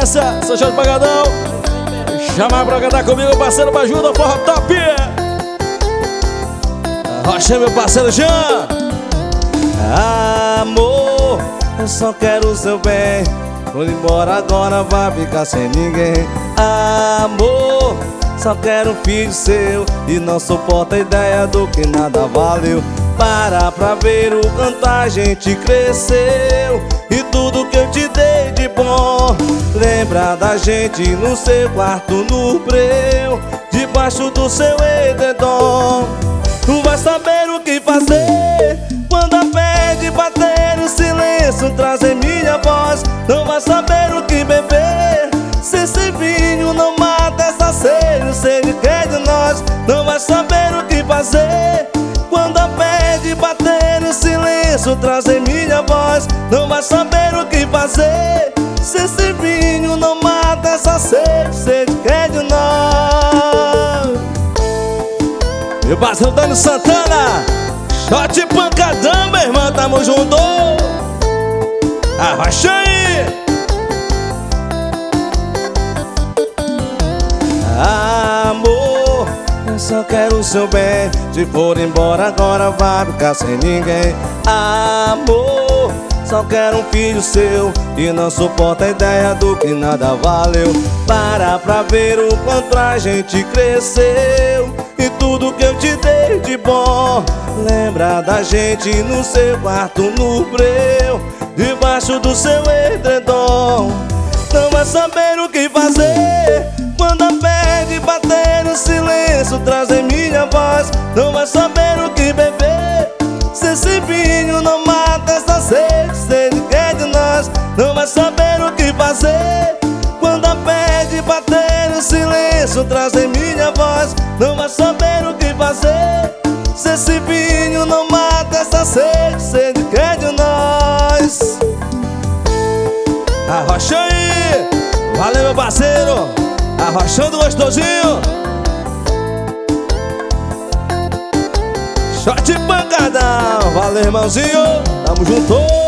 sequência, São João de Pagadão. Chamar pra cantar comigo, parceiro Bajuda, forró top. Rocha, meu parceiro Jean. Amor, eu só quero o seu bem. Vou embora agora, vai ficar sem ninguém. Amor, só quero um filho seu e não suporta a ideia do que nada valeu. Para pra ver o quanto a gente cresceu e tudo que eu te dei de bom. Lembra da gente no seu quarto no breu, debaixo do seu edredom. Não vai saber o que fazer quando a pede bater o silêncio, trazer minha voz. Não vai saber o que beber se esse vinho não mata essa sede, o sede que é de nós. Não vai saber o que fazer quando a pede bater o silêncio, trazer minha voz. Não vai saber o que fazer se esse vinho não mata essa sede, o sede que é de nós. Meu parceiro Dani Santana, shot pancadão, meu irmão, tamo junto. Arrocha aí. Amor, eu só quero o seu bem. Se for embora agora, vai ficar sem ninguém. Amor, só quero um filho seu e não suporta a ideia do que nada valeu. Para pra ver o quanto a gente cresceu e tudo que eu te dei de bom. Lembra da gente no seu quarto no breu, debaixo do seu edredom. Não vai saber o que fazer quando a pede bater no silêncio, trazer minha voz. Não vai saber o que beber se esse vinho não mata essa sede, sede que é de nós. Não vai saber o que fazer quando a pede bater no silêncio, trazer minha voz. Não vai saber o que fazer se esse vinho não mata essa sede, sede que é de nós. Arrocha aí. Valeu, meu parceiro. Arrochando gostosinho. Shot pancadão. Valeu, irmãozinho. Tamo junto.